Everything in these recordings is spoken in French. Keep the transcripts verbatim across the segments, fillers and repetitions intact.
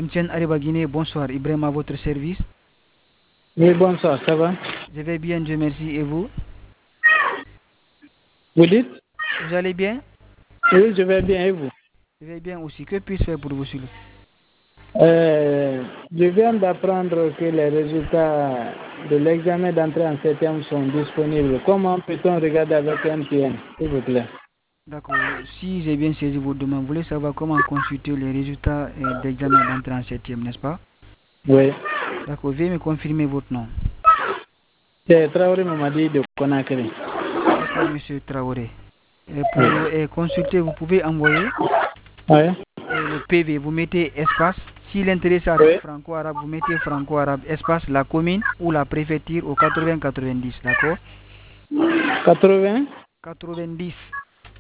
M T N Ariba Guinée, bonsoir. Ibrahim à votre service. Oui, bonsoir, ça va? Je vais bien, Dieu merci. Et vous? Vous dites? Vous allez bien? Oui, je vais bien, et vous? Je vais bien aussi. Que puis-je faire pour vous, s'il vous plaît? Euh, je viens d'apprendre que les résultats de l'examen d'entrée en septième sont disponibles. Comment peut-on regarder avec M T N, s'il vous plaît? D'accord. Si j'ai bien saisi votre demande, vous voulez savoir comment consulter les résultats euh, d'examen d'entrée en septième, n'est-ce pas? Oui. D'accord. Veuillez me confirmer votre nom. C'est Traoré Mamadi de Conakry. D'accord, monsieur Traoré. Et pour euh, consulter, vous pouvez envoyer Oui. euh, le P V. Vous mettez espace. Si l'intérêt c'est Oui. franco-arabe, vous mettez franco-arabe, espace la commune ou la préfecture au quatre-vingts quatre-vingt-dix. D'accord? quatre-vingts. quatre-vingt-dix.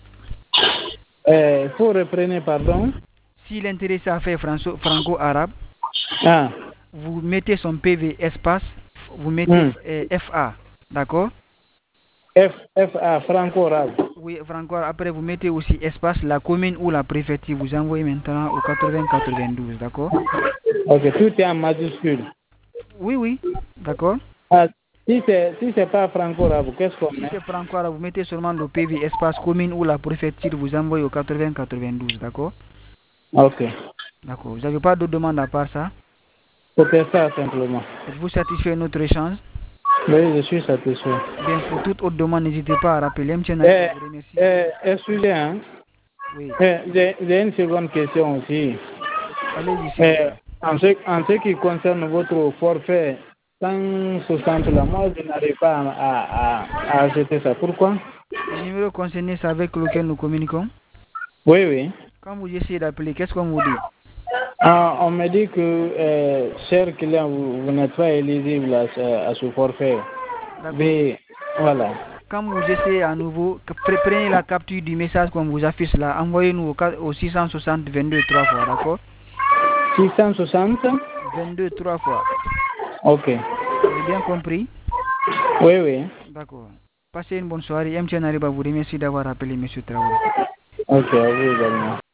Il euh, faut reprendre, pardon. Si l'intérêt c'est à faire franco-arabe, Ah. vous mettez son P V espace, vous mettez Hmm. euh, F A. D'accord? F, F A, franco-arabe. Oui, franco-arabe. Après, vous mettez aussi espace la commune ou la préfecture. Vous envoyez maintenant au quatre-vingts quatre-vingt-douze. D'accord? Ok, tout est en majuscule. Oui, oui. D'accord? Ah, si c'est si c'est pas franco-arabe, qu'est-ce qu'on Si met? c'est franco-arabe, vous mettez seulement le P V espace commune ou la préfecture. Vous envoyez au quatre-vingts quatre-vingt-douze. D'accord? Ok. D'accord. Vous n'avez pas d'autres demandes à part ça? C'était ça simplement. Êtes-vous satisfait de notre échange? Oui, je suis satisfait. Bien, pour toute autre demande, n'hésitez pas à rappeler. M. Nari Eh, vous remercie. eh, excusez, hein. Oui. Eh, j'ai j'ai une seconde question aussi. Allez-y, s'il vous Eh, plaît. en, ce, en ce qui concerne votre forfait cent soixante là, moi je n'arrive pas à, à, à, à acheter ça. Pourquoi? Le numéro concerné, c'est avec lequel nous communiquons. Oui, oui. Quand vous essayez d'appeler, qu'est-ce qu'on vous dit? Ah, on me dit que, euh, cher client, vous, vous n'êtes pas éligible à, ce- à ce forfait. D'accord. Mais, voilà. Quand vous essayez à nouveau, prenez la capture du message qu'on vous affiche là. Envoyez-nous au, au six cent soixante vingt-deux trois fois, d'accord? six cent soixante. vingt-deux trois fois. Ok. Vous avez bien compris? Oui, oui. D'accord. Passez une bonne soirée. M T N Ariba vous remercie d'avoir appelé M. Traoré. Ok, à vous également.